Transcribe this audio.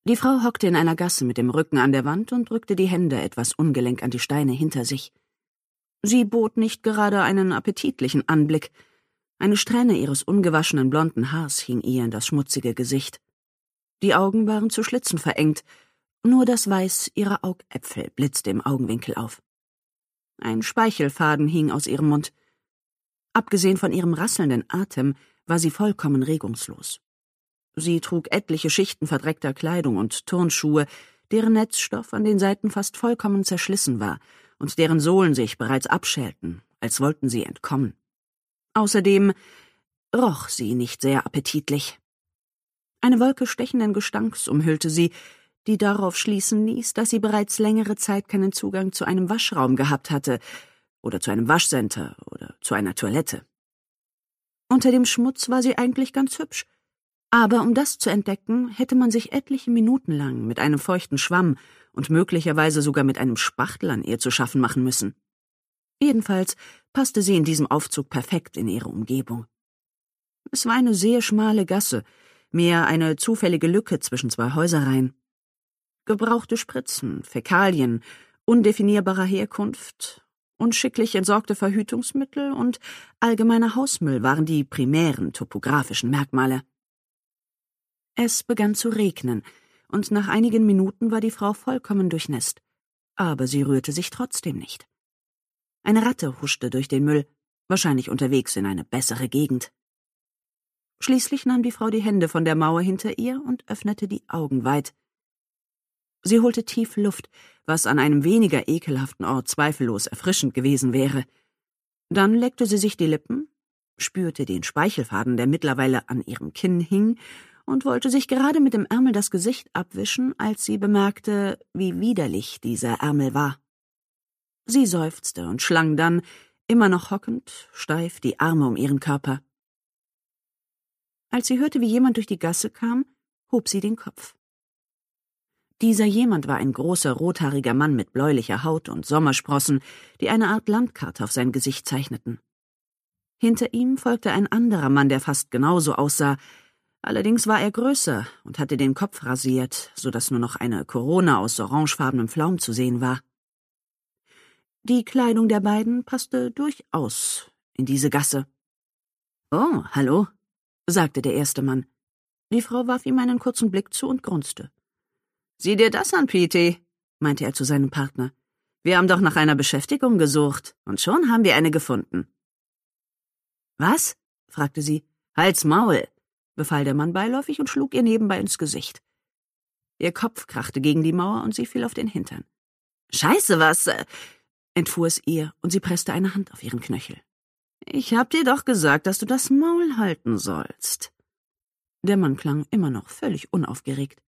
Die Frau hockte in einer Gasse mit dem Rücken an der Wand und drückte die Hände etwas ungelenk an die Steine hinter sich. Sie bot nicht gerade einen appetitlichen Anblick. Eine Strähne ihres ungewaschenen blonden Haars hing ihr in das schmutzige Gesicht. Die Augen waren zu Schlitzen verengt, nur das Weiß ihrer Augäpfel blitzte im Augenwinkel auf. Ein Speichelfaden hing aus ihrem Mund. Abgesehen von ihrem rasselnden Atem war sie vollkommen regungslos. Sie trug etliche Schichten verdreckter Kleidung und Turnschuhe, deren Netzstoff an den Seiten fast vollkommen zerschlissen war und deren Sohlen sich bereits abschälten, als wollten sie entkommen. Außerdem roch sie nicht sehr appetitlich. Eine Wolke stechenden Gestanks umhüllte sie, die darauf schließen ließ, dass sie bereits längere Zeit keinen Zugang zu einem Waschraum gehabt hatte oder zu einem Waschcenter oder zu einer Toilette. Unter dem Schmutz war sie eigentlich ganz hübsch, aber um das zu entdecken, hätte man sich etliche Minuten lang mit einem feuchten Schwamm und möglicherweise sogar mit einem Spachtel an ihr zu schaffen machen müssen. Jedenfalls passte sie in diesem Aufzug perfekt in ihre Umgebung. Es war eine sehr schmale Gasse, mehr eine zufällige Lücke zwischen zwei Häuserreihen. Gebrauchte Spritzen, Fäkalien, undefinierbarer Herkunft, unschicklich entsorgte Verhütungsmittel und allgemeiner Hausmüll waren die primären topografischen Merkmale. Es begann zu regnen, und nach einigen Minuten war die Frau vollkommen durchnässt, aber sie rührte sich trotzdem nicht. Eine Ratte huschte durch den Müll, wahrscheinlich unterwegs in eine bessere Gegend. Schließlich nahm die Frau die Hände von der Mauer hinter ihr und öffnete die Augen weit. Sie holte tief Luft, was an einem weniger ekelhaften Ort zweifellos erfrischend gewesen wäre. Dann leckte sie sich die Lippen, spürte den Speichelfaden, der mittlerweile an ihrem Kinn hing, und wollte sich gerade mit dem Ärmel das Gesicht abwischen, als sie bemerkte, wie widerlich dieser Ärmel war. Sie seufzte und schlang dann, immer noch hockend, steif die Arme um ihren Körper. Als sie hörte, wie jemand durch die Gasse kam, hob sie den Kopf. Dieser jemand war ein großer, rothaariger Mann mit bläulicher Haut und Sommersprossen, die eine Art Landkarte auf sein Gesicht zeichneten. Hinter ihm folgte ein anderer Mann, der fast genauso aussah. Allerdings war er größer und hatte den Kopf rasiert, so dass nur noch eine Korona aus orangefarbenem Flaum zu sehen war. Die Kleidung der beiden passte durchaus in diese Gasse. »Oh, hallo«, sagte der erste Mann. Die Frau warf ihm einen kurzen Blick zu und grunzte. »Sieh dir das an, Petey«, meinte er zu seinem Partner. »Wir haben doch nach einer Beschäftigung gesucht, und schon haben wir eine gefunden.« »Was?« fragte sie. »Halt's Maul«, befahl der Mann beiläufig und schlug ihr nebenbei ins Gesicht. Ihr Kopf krachte gegen die Mauer und sie fiel auf den Hintern. »Scheiße, was?« entfuhr es ihr, und sie presste eine Hand auf ihren Knöchel. »Ich hab dir doch gesagt, dass du das Maul halten sollst.« Der Mann klang immer noch völlig unaufgeregt.